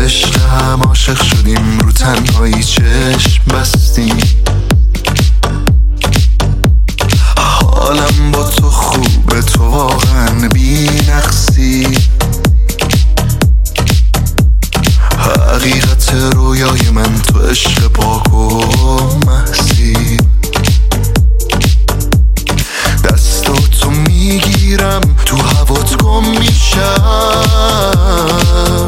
عشق هم عاشق شدیم، رو تنهایی چشم بستیم. حالم با تو خوبه، تو واقعا بی نقصی. حقیقت رویای من تو عشق پاک و محضی. دستاتو میگیرم تو هوات گم میشم.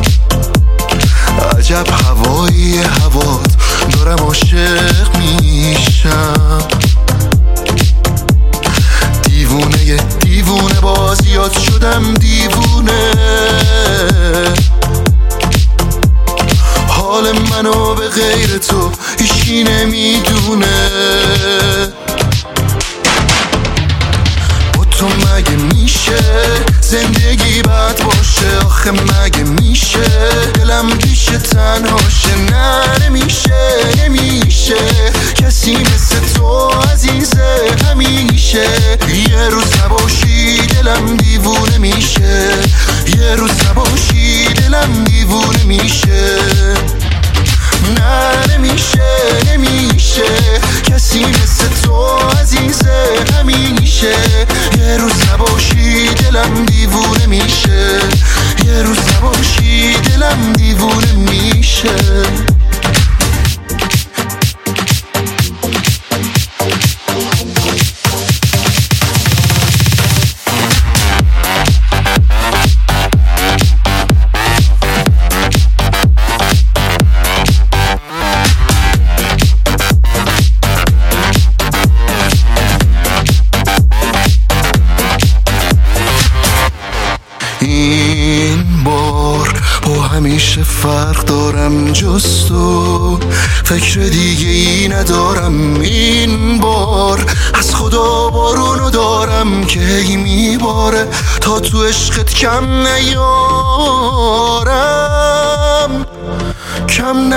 عجب هوایی هوات، دارم عاشق میشم. دیوونه دیوونه بازیات شدم دیوونه. حال منو به غیر تو هیچی نمیدونه. با تو مگه میشه زندگی بد باشه؟ آخه مگه میشه دلم پیش تنهاشه؟ نه نمیشه نمیشه، کسی مثل تو عزیزه همیشه. یه روز نباشی دلم دیوونه میشه، یه روز نباشی دلم دیوونه میشه. نه نمیشه نمیشه، کسی مثل تو عزیزه همیشه. یه روز نباشی دلم دیوونه میشه، یه روز نباشی دلم دیوونه میشه. این بار با همیشه فرق دارم جز تو، فکر دیگه ای ندارم. این بار از خدا بارونو دارم که هی میباره، تا تو عشقت کم نیارم، کم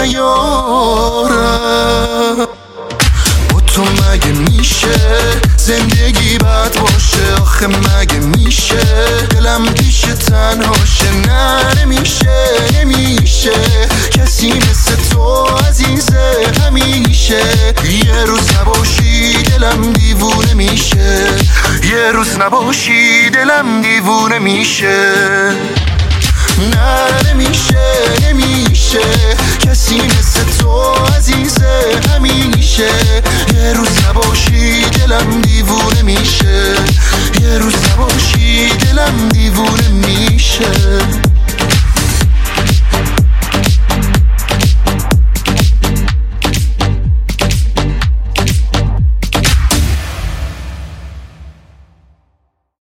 نیارم. تو مگه میشه زندگی بد باشه؟ آخه مگه میشه دلم پیش تنهاشه؟ نه نمیشه نمیشه، کسی مثل تو عزیزه همیشه. یه روز نباشی دلم دیوونه میشه، یه روز نباشی دلم دیوونه میشه. نه نمیشه نمیشه، کسی مثل تو عزیزه همیشه. یه روز نباشی دلم دیوونه میشه، یه روز نباشی دلم دیوونه میشه.